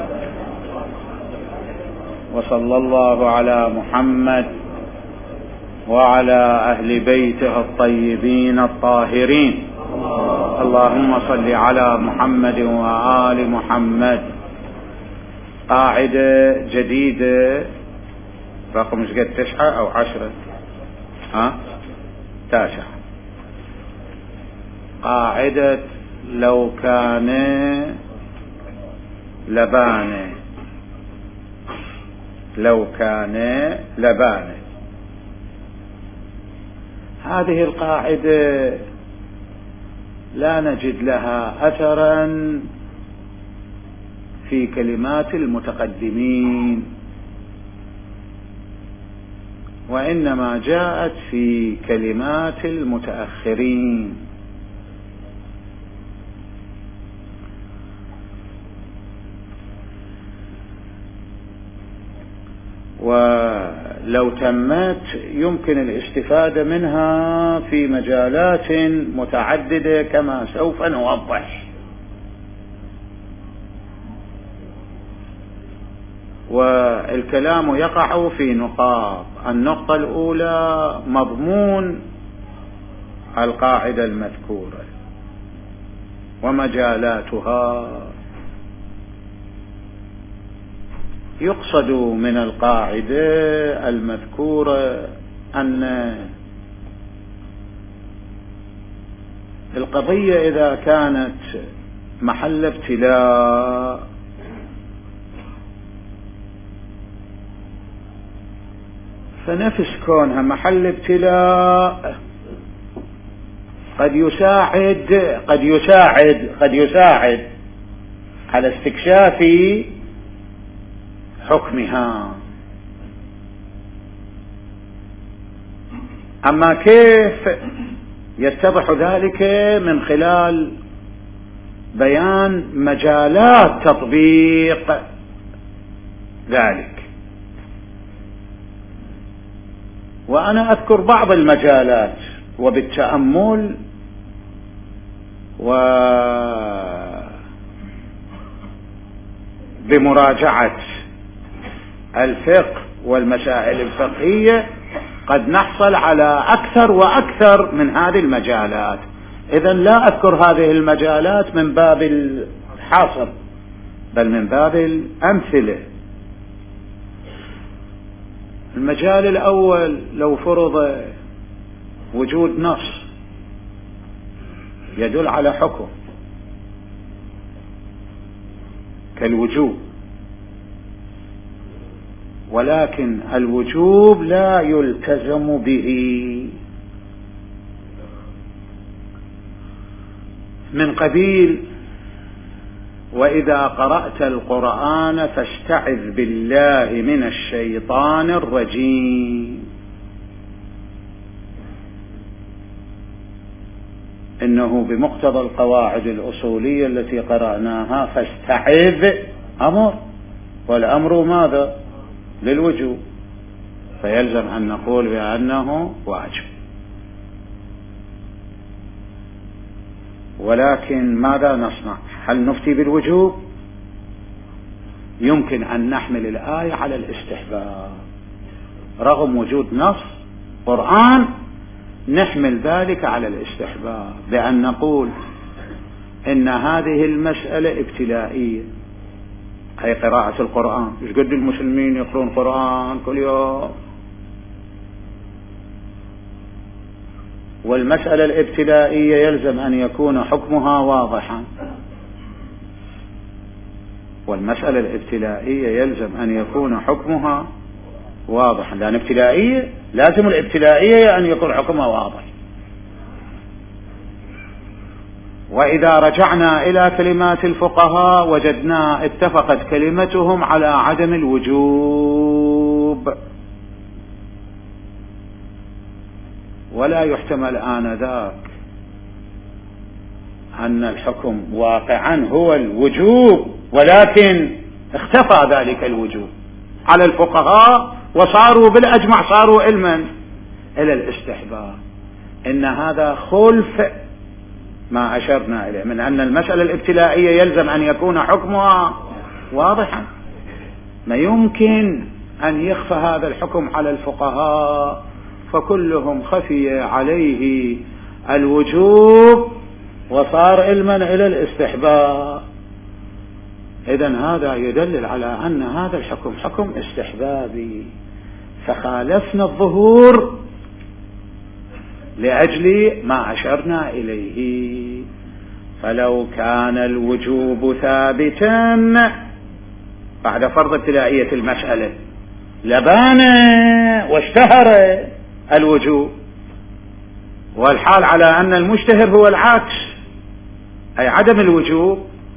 وصلى الله على محمد وعلى أهل بيته الطيبين الطاهرين. اللهم صل على محمد وآل محمد. قاعدة جديدة رقم قد 9 أو 10 9. قاعدة لو كان لبانه. لو كان لبانه. هذه القاعدة لا نجد لها أثرا في كلمات المتقدمين، وإنما جاءت في كلمات المتأخرين. ولو تمت يمكن الاستفادة منها في مجالات متعددة كما سوف نوضح. والكلام يقع في نقاط. النقطة الأولى مضمون القاعدة المذكورة ومجالاتها. يقصد من القاعدة المذكورة أن القضية إذا كانت محل ابتلاء فنفس كونها محل ابتلاء قد يساعد على استكشاف حكمها. أما كيف يتضح ذلك؟ من خلال بيان مجالات تطبيق ذلك. وأنا أذكر بعض المجالات، وبالتأمل وبمراجعة الفقه والمسائل الفقهية قد نحصل على أكثر وأكثر من هذه المجالات. إذن لا أذكر هذه المجالات من باب الحاصر بل من باب الأمثلة. المجال الأول، لو فرض وجود نص يدل على حكم كالوجوب، ولكن الوجوب لا يلتزم به، من قبيل وإذا قرأت القرآن فاستعذ بالله من الشيطان الرجيم، إنه بمقتضى القواعد الأصولية التي قرأناها فاستعذ أمر، والأمر ماذا؟ للوجوب، فيلزم أن نقول بأنه واجب. ولكن ماذا نصنع؟ هل نفتي بالوجوب؟ يمكن أن نحمل الآية على الاستحباب رغم وجود نص قرآن، نحمل ذلك على الاستحباب بأن نقول إن هذه المسألة ابتلائية، هي قراءة القرآن. إيش قد المسلمين يقرون قرآن كل يوم؟ والمسألة الابتلائية يلزم أن يكون حكمها واضحا، والمسألة الابتلائية يلزم أن يكون حكمها واضحا، لأن ابتلائية لازم الابتلائية أن يكون حكمها واضح. وإذا رجعنا إلى كلمات الفقهاء وجدنا اتفقت كلمتهم على عدم الوجوب، ولا يحتمل آنذاك أن الحكم واقعا هو الوجوب، ولكن اختفى ذلك الوجوب على الفقهاء وصاروا بالأجمع صاروا علما إلى الاستحباب. إن هذا خلف ما أشرنا إليه من أن المسألة الابتلائية يلزم أن يكون حكمها واضحا، ما يمكن أن يخفى هذا الحكم على الفقهاء، فكلهم خفي عليه الوجوب وصار علما إلى الاستحباب. إذن هذا يدلل على أن هذا الحكم حكم استحبابي، فخالفنا الظهور لأجل ما أشرنا إليه. فلو كان الوجوب ثابتا بعد فرض ابتدائية المسألة لبان واشتهر الوجوب، والحال على أن المشتهر هو العكس، أي عدم الوجوب،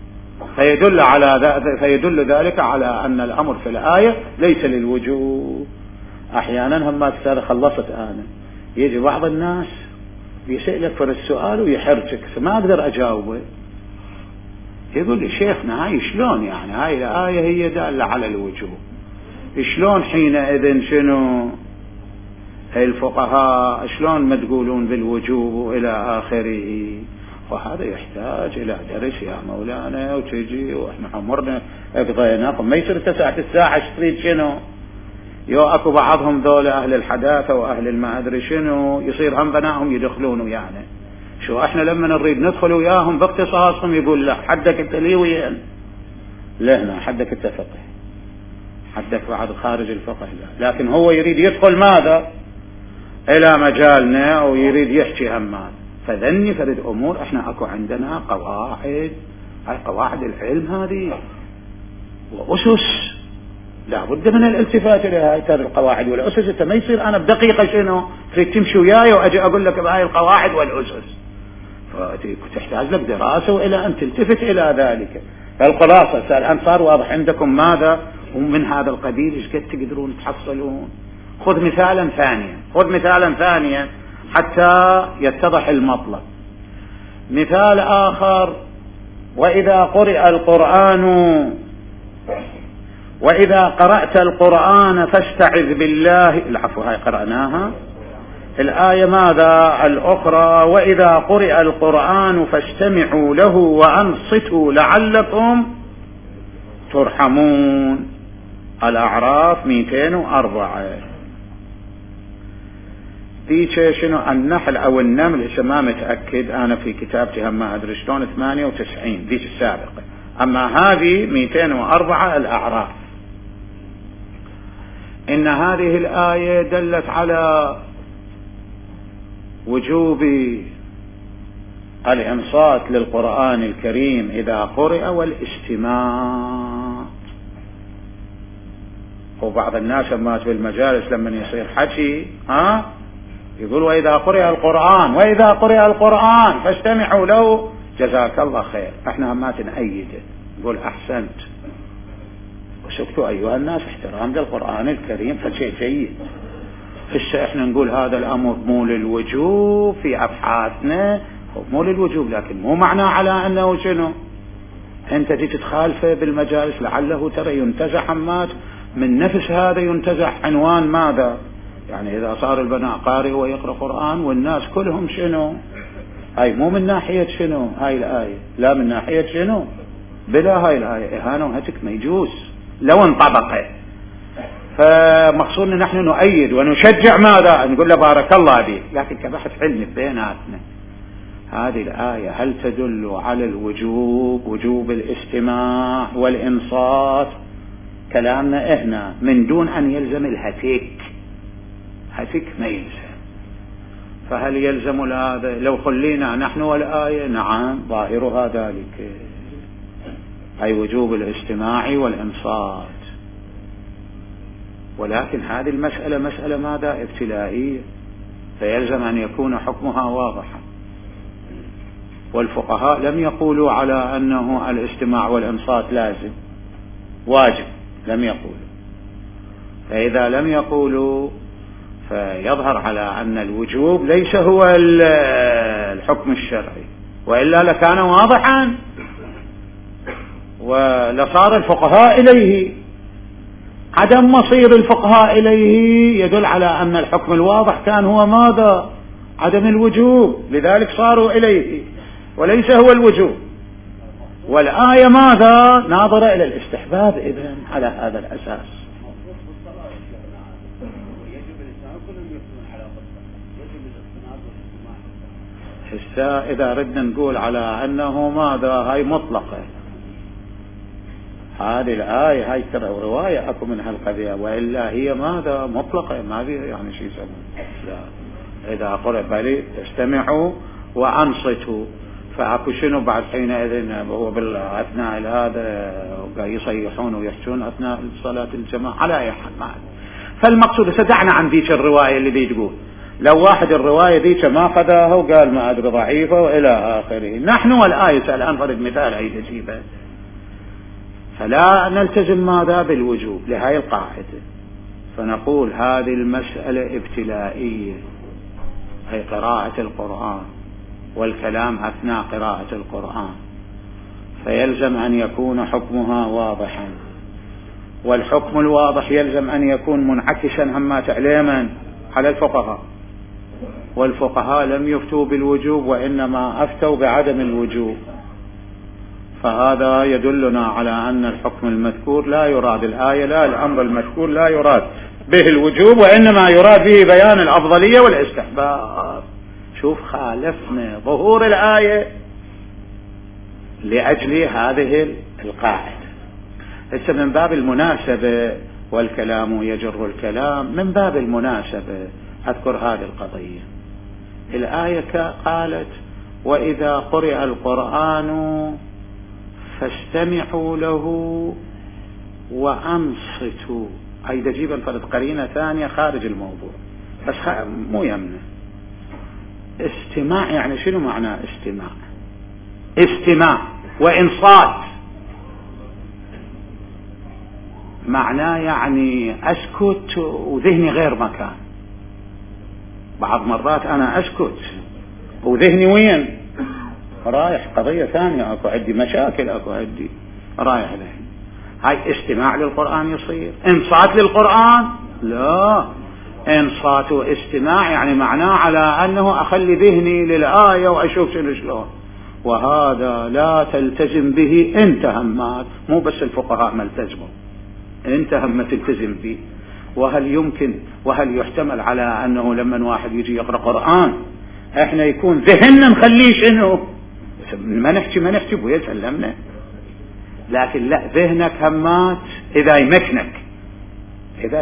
فيدل ذلك على أن الأمر في الآية ليس للوجوب. أحيانا هم خلصت أنا يجي بعض الناس يسألك في السؤال ويحرجك ما أقدر أجاوبه، يقول لي شيخنا هاي شلون يعني هاي الآية هي دالة على الوجوب، شلون حينئذ شنو الفقهاء شلون ما تقولون بالوجوب وإلى آخره؟ وهذا يحتاج إلى درس يا مولانا، وتجي وإحنا عمرنا قضيناكم ما يصير تسعة الساعة تريد شنو اكو بعضهم ذولا أهل الحداثة وأهل ما أدري شنو يصير هم بناهم يدخلون ويانا، شو احنا لما نريد ندخل وياهم باختصاصهم يقول لا حدك انت لي وين لهنا حدك انت فقه، حدك بعد خارج الفقه لا، لكن هو يريد يدخل ماذا الى مجالنا ويريد يحكي همان. فذني فرد امور احنا اكو عندنا قواعد، هاي قواعد العلم هذه واسس لا بد من الالتفات الى هاي القواعد والاسس. انت ما يصير انا بدقيقه شنو تريد تمشي وياي واجي اقول لك بهاي القواعد والاسس، فتحتاج لك دراسه والى ان تلتفت الى ذلك. فالخلاصه الان صار واضح عندكم ماذا ومن هذا القبيل ايش قد تقدرون تحصلون. خذ مثالا ثانيا حتى يتضح المطلب. مثال آخر: وإذا قرأت القرآن فاستعذ بالله. العفو هاي قرأناها. الآية ماذا الأخرى؟ وإذا قرئ القرآن فاستمعوا له وأنصتوا لعلكم ترحمون. الأعراف 204. ذيك شنو النحل أو النمل ما متأكد أنا في كتابتي هم ما أدري شلون 98 ذيك السابقة، أما هذه 204 الأعراف. إن هذه الآية دلت على وجوب الإنصات للقرآن الكريم إذا قرئ والاستماع. وبعض الناس ما في المجالس لما يصير حكي يقول وإذا قرئ القرآن فاستمعوا له جزاك الله خير. احنا ما تنأيده نقول أحسنت وسكتوا أيها الناس احترام للقرآن الكريم فشيء جيد. هسه احنا نقول هذا الأمر مو للوجوب في أبحاثنا، مو للوجوب، لكن مو معناه على أنه شنو انت تجي تخالفه بالمجالس لعله ترى ينتزع حمات من نفس هذا ينتزع عنوان ماذا يعني إذا صار البناء قارئ ويقرأ قرآن والناس كلهم شنو هاي مو من ناحية شنو هاي الآية، لا من ناحية شنو بلا هاي الآية إهانة وهتك ما يجوز لو انطبق. فمقصودنا نحن نؤيد ونشجع ماذا نقول له بارك الله بك، لكن كبحث علمي بيناتنا هذه الآية هل تدل على الوجوب، وجوب الاستماع والإنصات؟ كلامنا إحنا من دون أن يلزم الهتك ما يلزم. فهل يلزم هذا لو خلينا نحن والآية؟ نعم ظاهرها ذلك أي وجوب الاستماع والإنصات، ولكن هذه المسألة مسألة ماذا ابتلائية، فيلزم أن يكون حكمها واضحا. والفقهاء لم يقولوا على أنه الاستماع والإنصات لازم واجب، لم يقولوا. فإذا لم يقولوا فيظهر على أن الوجوب ليس هو الحكم الشرعي، وإلا لكان واضحا ولصار الفقهاء إليه. عدم مصير الفقهاء إليه يدل على أن الحكم الواضح كان هو ماذا عدم الوجوب، لذلك صاروا إليه وليس هو الوجوب. والآية ماذا؟ ناظرة إلى الاستحباب إذن على هذا الأساس. إذا ردنا نقول على أنه ماذا هاي مطلقة، هذه الآية هاي ترى رواية أكو من هالقضية، وإلا هي ماذا مطلقة ما فيها يعني شيء يسمون. لا، إذا قرأ بل استمعوا وأنصتوا، فأكو شنو بعد حينئذ هو بالأثناء هذا يصيحون ويحجون أثناء صلاة الجماعة على أي حال معه. فالمقصود سدعنا عن ذيك الرواية اللي دي تقول لو واحد الرواية ذيك ما خذاها وقال ما أدري ضعيفة وإلى آخره، نحن والآية الآن فرد مثال عيد جيبه، فلا نلتزم ماذا بالوجوب لهذه القاعدة، فنقول هذه المسألة ابتلائية، هي قراءة القرآن والكلام أثناء قراءة القرآن، فيلزم أن يكون حكمها واضحا، والحكم الواضح يلزم أن يكون منعكسا عما تعليما على الفقهاء، والفقهاء لم يفتوا بالوجوب وإنما أفتوا بعدم الوجوب، فهذا يدلنا على أن الحكم المذكور لا يراد الآية، لا الأمر المذكور لا يراد به الوجوب وإنما يراد به بيان الأفضلية والاستحباب. شوف خالفنا ظهور الآية لأجل هذه القاعدة. هسه من باب المناسبة والكلام يجر الكلام، من باب المناسبة أذكر هذه القضية. الآية قالت وإذا قرئ القرآن فاستمعوا له وأنصتوا، أي تجيب فرد قرينة ثانية خارج الموضوع بس مو يمنع. استماع يعني شنو معنى استماع؟ استماع وإنصات معناه يعني أسكت وذهني غير مكان. بعض مرات أنا أسكت وذهني وين؟ رايح قضية ثانية، أكو عندي مشاكل، أكو عندي رايح ذهني. هاي استماع للقرآن يصير. إنصات للقرآن لا، إنصات واستماع يعني معناه على أنه أخلي ذهني للآية وأشوف شلون، وهذا لا تلتزم به أنت همات، مو بس الفقهاء ما التزموا، أنت هم تلتزم به. وهل يمكن وهل يحتمل على أنه لما واحد يجي يقرأ قرآن احنا يكون ذهننا نخليه شنو؟ ما نحكي بويا سلمنا، لكن لا، ذهنك همات إذا يمكنك، إذا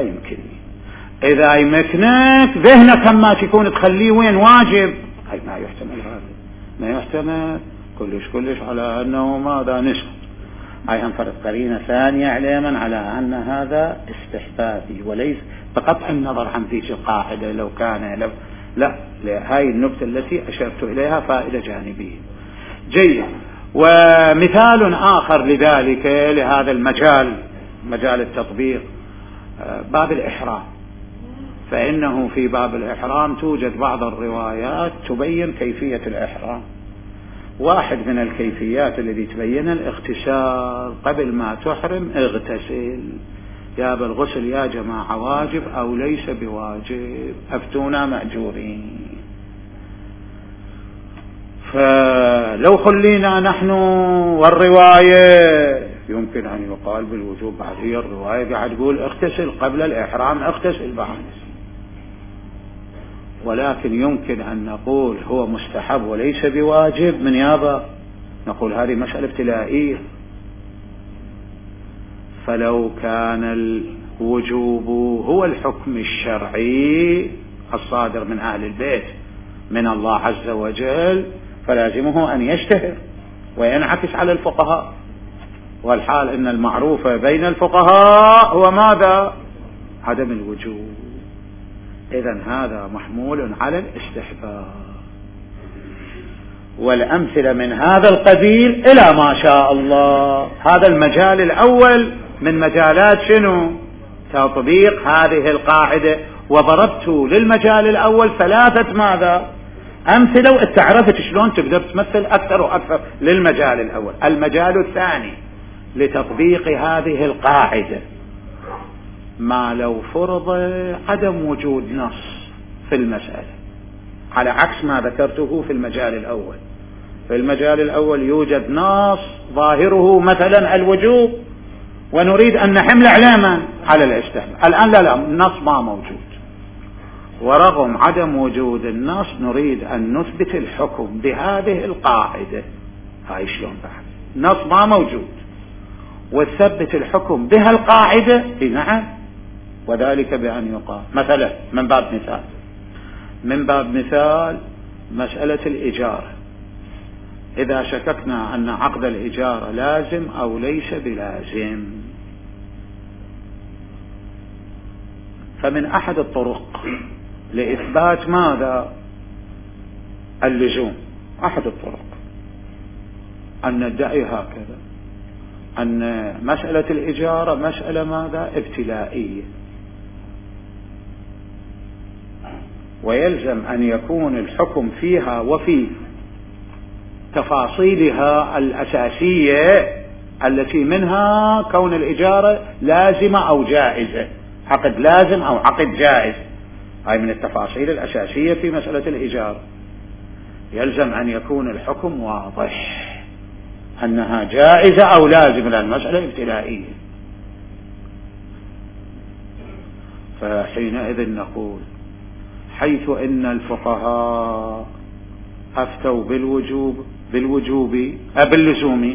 يمكنك ذهنك همات يكون تخليه وين واجب. هاي ما يحتمل، هذا ما يحتمل كلش على أنه ماذا نسخ. هاي أنفرد قرينة ثانية علما على أن هذا استحبابي وليس بقطع النظر عن ذيك القاعدة لو كان لا، هاي النقطة التي أشرت إليها فائدة جانبية. جيد. ومثال آخر لذلك لهذا المجال، مجال التطبيق، باب الإحرام، فإنه في باب الإحرام توجد بعض الروايات تبين كيفية الإحرام. واحد من الكيفيات التي تبين الاغتسال، قبل ما تحرم اغتسل. يا بالغسل يا جماعة واجب أو ليس بواجب؟ أفتونا مأجورين. فلو خلينا نحن والرواية يمكن أن يقال بالوجوب، بعد هي الرواية قاعد تقول اغتسل قبل الإحرام، اغتسل بعد، ولكن يمكن أن نقول هو مستحب وليس بواجب من يابا، نقول هذه مسألة ابتلائية. فلو كان الوجوب هو الحكم الشرعي الصادر من أهل البيت من الله عز وجل فلازمه أن يشتهر وينعكس على الفقهاء، والحال إن المعروف بين الفقهاء هو ماذا؟ عدم الوجوب. إذن هذا محمول على الاستحباب. والأمثلة من هذا القبيل إلى ما شاء الله. هذا المجال الأول من مجالات شنو؟ تطبيق هذه القاعدة. وضربت للمجال الأول ثلاثة ماذا؟ أمثلة، واتعرفت شلون تقدر تمثل أكثر وأكثر للمجال الأول. المجال الثاني لتطبيق هذه القاعدة ما لو فرض عدم وجود نص في المسألة، على عكس ما ذكرته في المجال الأول. في المجال الأول يوجد نص ظاهره مثلا الوجوب ونريد أن نحمل علامة على الاستحباب. الآن لا النص ما موجود، ورغم عدم وجود النص نريد أن نثبت الحكم بهذه القاعدة. هاي شلون بعد؟ النص ما موجود وتثبت الحكم بها القاعدة. نعم، وذلك بأن يقال مثلا من باب مثال مسألة الإجارة، إذا شككنا أن عقد الإجارة لازم أو ليس بلازم، فمن أحد الطرق لإثبات ماذا؟ اللزوم. أحد الطرق أن ندعي هكذا أن مسألة الإجارة مسألة ماذا؟ ابتلائية، ويلزم أن يكون الحكم فيها وفي تفاصيلها الأساسية التي منها كون الإجارة لازمة أو جائزة، عقد لازم أو عقد جائز. هاي من التفاصيل الأساسية في مسألة الإجارة. يلزم أن يكون الحكم واضح أنها جائزة أو لازمة، لأن المسألة ابتلائية. فحينئذ نقول حيث إن الفقهاء أفتوا باللزوم،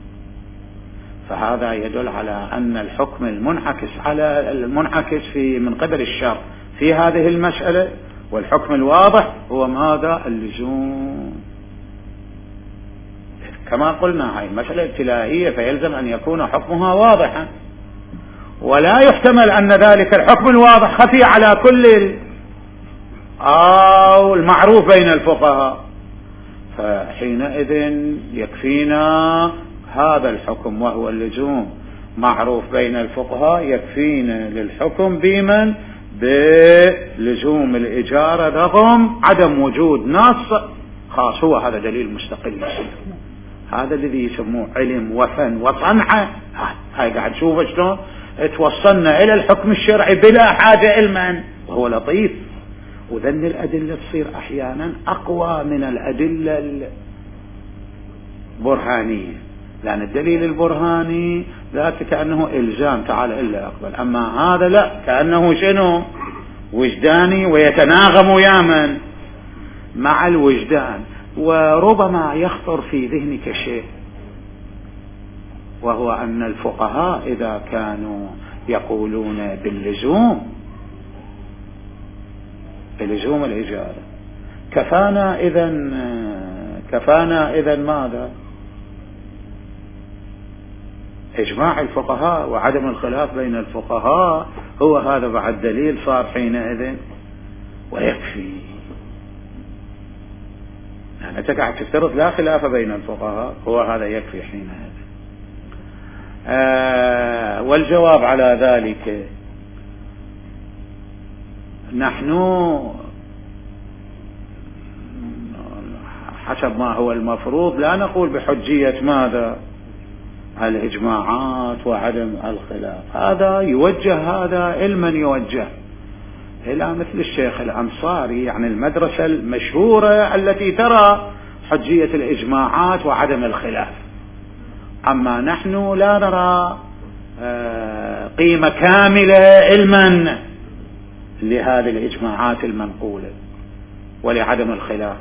فهذا يدل على أن الحكم المنعكس في من قبل الشرع في هذه المسألة، والحكم الواضح هو ماذا؟ اللزوم. كما قلنا هاي مسألة ابتلائية، فيلزم أن يكون حكمها واضحا، ولا يحتمل أن ذلك الحكم الواضح خفي على كل أو المعروف بين الفقهاء. فحينئذ يكفينا هذا الحكم وهو اللزوم معروف بين الفقهاء، يكفينا للحكم بمن؟ بلزوم الإجارة رغم عدم وجود نص خاص. هو هذا دليل مستقل، هذا الذي يسموه علم وفن وصنعة. هاي قاعد شوف شلون توصلنا إلى الحكم الشرعي بلا حاجة علما، وهو لطيف. وذن الأدلة تصير أحيانا أقوى من الأدلة البرهانية، لأن الدليل البرهاني ذات كأنه إلزام تعال إلا أقبل، أما هذا لا، كأنه شنو؟ وجداني، ويتناغم ياما مع الوجدان. وربما يخطر في ذهنك شيء، وهو أن الفقهاء إذا كانوا يقولون باللزوم الإجارة كفانا إذن ماذا؟ إجماع الفقهاء وعدم الخلاف بين الفقهاء، هو هذا بعد دليل صار حينئذ ويكفي. يعني أنت قاعد تفترض لا خلاف بين الفقهاء، هو هذا يكفي حينئذ. والجواب على ذلك نحن حسب ما هو المفروض لا نقول بحجية ماذا؟ الإجماعات وعدم الخلاف. هذا يوجه، هذا علما يوجه إلى مثل الشيخ الأنصاري، يعني المدرسة المشهورة التي ترى حجية الإجماعات وعدم الخلاف. أما نحن لا نرى قيمة كاملة علما لهذه الإجماعات المنقولة ولعدم الخلاف،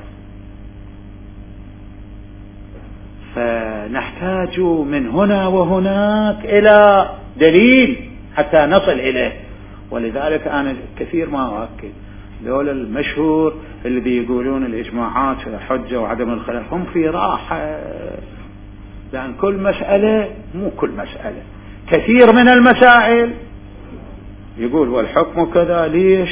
فنحتاج من هنا وهناك إلى دليل حتى نصل إليه. ولذلك أنا كثير ما أؤكد دول المشهور اللي بيقولون الإجماعات حجة وعدم الخلاف هم في راحة، لأن كل مسألة، مو كل مسألة، كثير من المسائل يقول والحكم كذا. ليش؟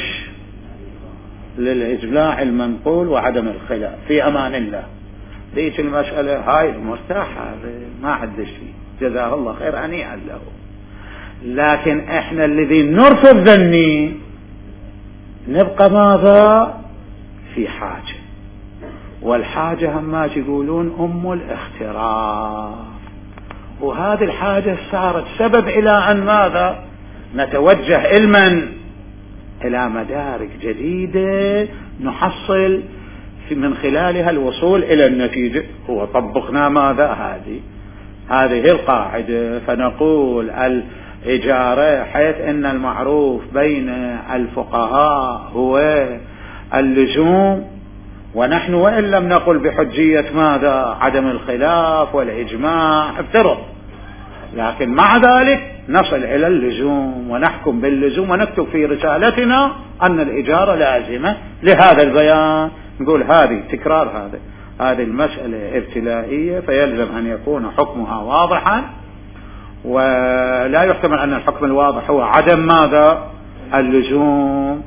للإجماع المنقول وعدم الخلاف في أمان الله. ليش المسألة هاي مرتاحة ما حدش فيه، جزاه الله خير، هنيئا له. لكن احنا الذي نرفض ذني نبقى ماذا؟ في حاجة، والحاجة هم يقولون أم الاختراع، وهذه الحاجة صارت سبب إلى أن ماذا؟ نتوجه علما إلى مدارك جديدة نحصل من خلالها الوصول إلى النتيجة. هو طبقنا ماذا؟ هذه القاعدة، فنقول الإجارة حيث أن المعروف بين الفقهاء هو اللزوم، ونحن وإن لم نقل بحجية ماذا؟ عدم الخلاف والإجماع، افترض، لكن مع ذلك نصل إلى اللزوم ونحكم باللزوم ونكتب في رسالتنا أن الإجارة لازمة لهذا البيان. نقول هذه تكرار هذه المسألة ابتلائية، فيلزم أن يكون حكمها واضحا، ولا يحتمل أن الحكم الواضح هو عدم ماذا؟ اللزوم،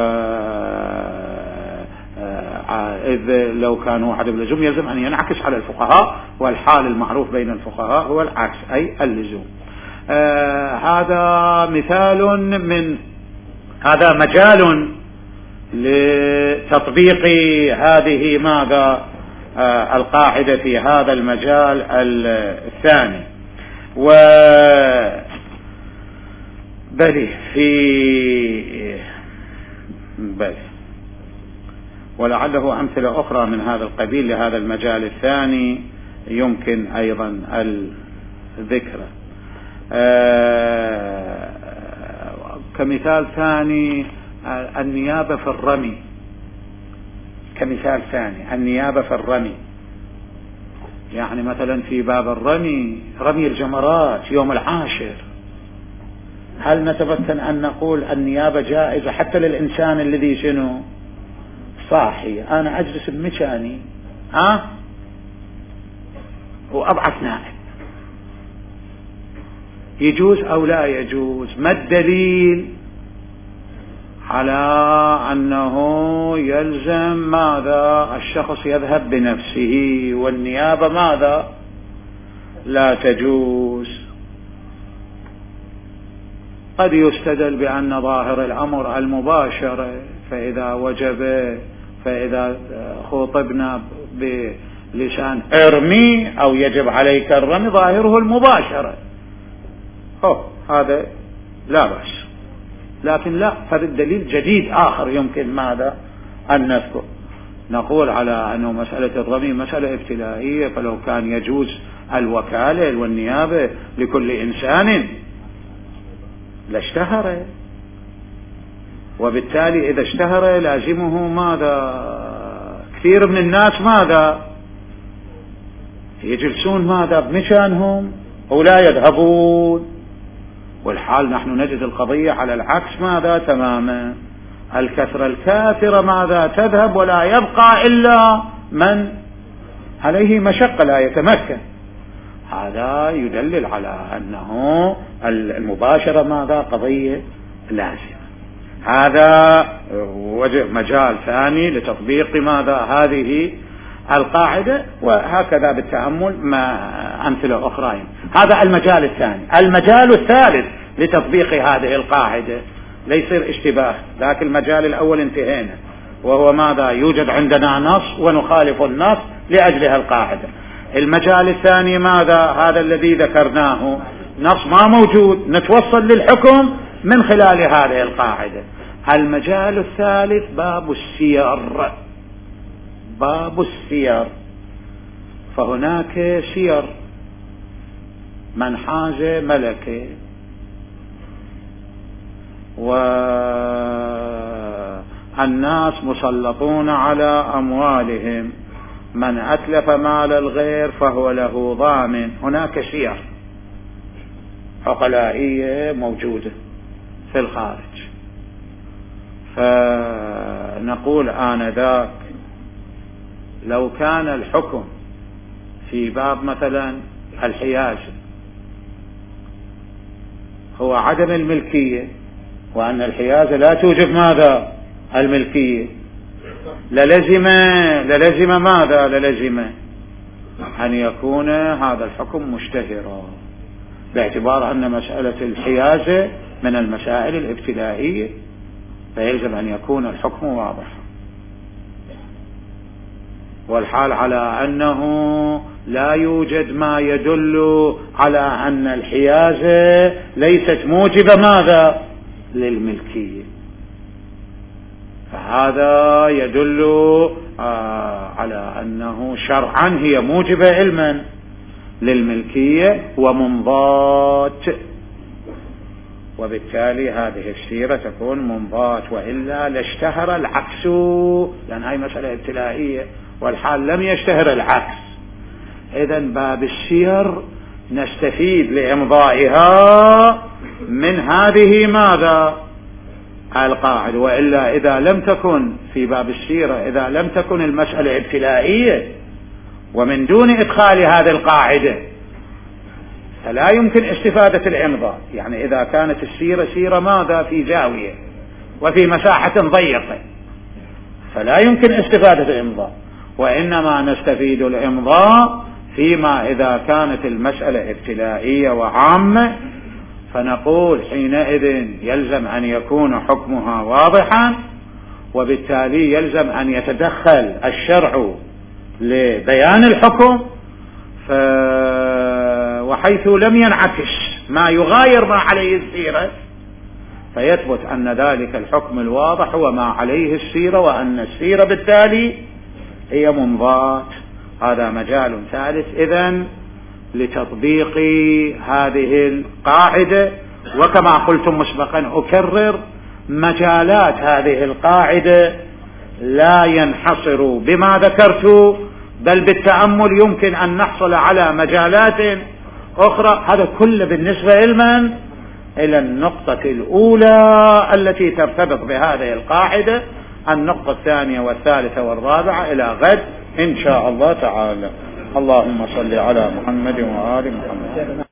إذ لو كانوا عدم اللزوم يلزم أن ينعكس على الفقهاء، والحال المعروف بين الفقهاء هو العكس، أي اللزوم. هذا مجال لتطبيق هذه ماذا؟ القاعدة في هذا المجال الثاني. ولعله أمثلة أخرى من هذا القبيل لهذا المجال الثاني يمكن أيضا الذكر. كمثال ثاني النيابة في الرمي، كمثال ثاني النيابة في الرمي، يعني مثلا في باب الرمي، رمي الجمرات يوم العاشر، هل نتبتن أن نقول النيابة جائزة حتى للإنسان الذي شنو صاحي؟ أنا أجلس بمكاني وأبعث نائب، يجوز أو لا يجوز؟ ما الدليل على أنه يلزم ماذا؟ الشخص يذهب بنفسه والنيابة ماذا؟ لا تجوز. قد يستدل بأن ظاهر الأمر المباشرة، فإذا خطبنا بلسان ارمي أو يجب عليك الرمي ظاهره المباشرة، هذا لا بأس. لكن لا، فبالدليل جديد آخر يمكن ماذا أن نذكر، نقول على أنه مسألة الرمي مسألة ابتلائية، فلو كان يجوز الوكالة والنيابة لكل إنسان لاشتهر، وبالتالي إذا اشتهر لازمه ماذا؟ كثير من الناس ماذا؟ يجلسون ماذا؟ بمكانهم ولا يذهبون، والحال نحن نجد القضية على العكس ماذا؟ تماما، الكثرة الكاثرة ماذا؟ تذهب ولا يبقى إلا من عليه مشقة لا يتمكن. هذا يدلل على أنه المباشرة ماذا؟ قضية لازمة. هذا وجه مجال ثاني لتطبيق ماذا؟ هذه القاعدة، وهكذا بالتأمل مع أمثلة أخرى. هذا المجال الثاني. المجال الثالث لتطبيق هذه القاعدة ليصير اشتباه، لكن المجال الأول انتهينا، وهو ماذا؟ يوجد عندنا نص ونخالف النص لأجلها القاعدة. المجال الثاني ماذا؟ هذا الذي ذكرناه، نص ما موجود، نتوصل للحكم من خلال هذه القاعدة. المجال الثالث باب السير، باب السير. فهناك سير، من حاز ملكه، والناس مسلطون على أموالهم، من أتلف مال الغير فهو له ضامن. هناك سير عقلائية موجودة في الخارج، فنقول آنذاك لو كان الحكم في باب مثلا الحيازة هو عدم الملكية، وأن الحيازة لا توجب ماذا؟ الملكية، للزم ماذا؟ للزم أن يكون هذا الحكم مشتهرا، باعتبار أن مسألة الحيازة من المسائل الابتدائية، فيجب أن يكون الحكم واضحا. والحال على أنه لا يوجد ما يدل على أن الحيازة ليست موجبة ماذا؟ للملكية. فهذا يدل على أنه شرعا هي موجبة علما للملكية ومنضات، وبالتالي هذه السيرة تكون منضات، وإلا لاشتهر العكس، لأن هاي مسألة ابتلائية والحال لم يشتهر العكس. إذن باب السير نستفيد لإمضائها من هذه ماذا؟ القاعدة. وإلا إذا لم تكن في باب السيرة، إذا لم تكن المسألة ابتلائية ومن دون إدخال هذه القاعدة فلا يمكن استفادة الإمضاء. يعني إذا كانت السيرة سيرة ماذا؟ في زاوية وفي مساحة ضيقة فلا يمكن استفادة الإمضاء، وإنما نستفيد الإمضاء فيما إذا كانت المسألة ابتلائية وعامة، فنقول حينئذ يلزم أن يكون حكمها واضحا، وبالتالي يلزم أن يتدخل الشرع لبيان الحكم، وحيث لم ينعكس ما يغاير ما عليه السيرة فيثبت أن ذلك الحكم الواضح هو ما عليه السيرة، وأن السيرة بالتالي هي منضات. هذا مجال ثالث إذن لتطبيق هذه القاعدة. وكما قلت مسبقا أكرر، مجالات هذه القاعدة لا ينحصر بما ذكرت، بل بالتأمل يمكن أن نحصل على مجالات أخرى. هذا كله بالنسبة إلى النقطة الأولى التي ترتبط بهذه القاعدة. النقطة الثانية والثالثة والرابعة إلى غد إن شاء الله تعالى. اللهم صل على محمد وآل محمد.